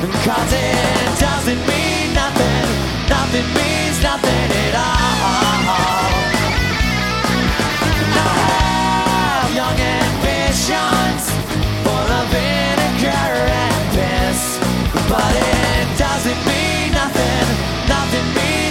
'cause it doesn't mean nothing. Nothing means nothing at all. And I have young ambitions full of vinegar and piss, but it doesn't mean nothing. Nothing means